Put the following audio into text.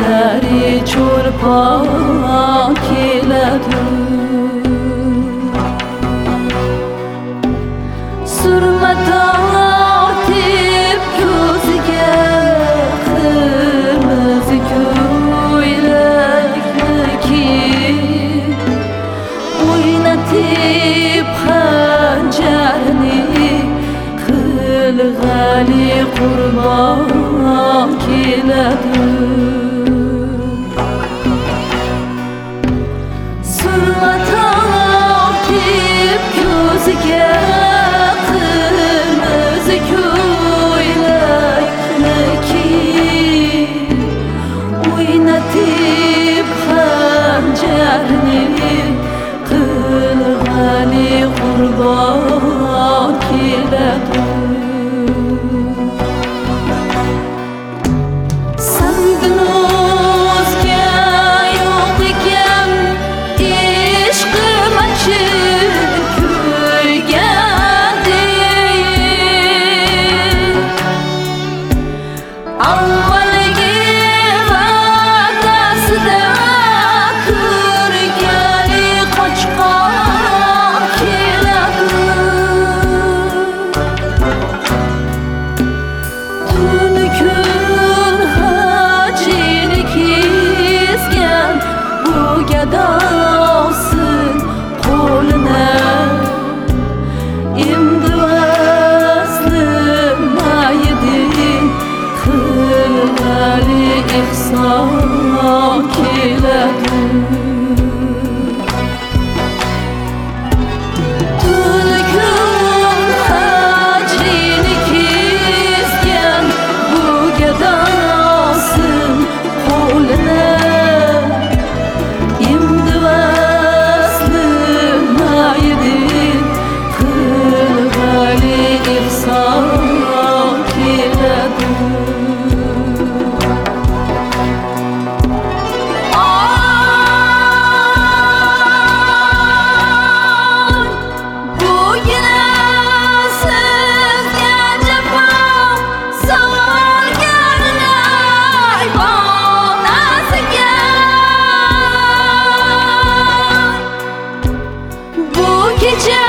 Gözleri çorpak keledi. Sürme tartip gözüge kırmızı köylekli ki oynatıp hançerini kılgali kurban keledi. Sürme tartip gözüge kılgali kurban keledi. Senden o'zga yo'q ekan ishqim achib kuyganday. Avvalgi va'dasida turgali qochqon keladi. Tuni kun hajini kesgan bu gadosin qo'lini endi vaslim maydi kılgali ihson keledi. Tuni kun hajini kesgan bu gadosin qo'lini endi vaslim maydi kılgali ihson keledi. Gece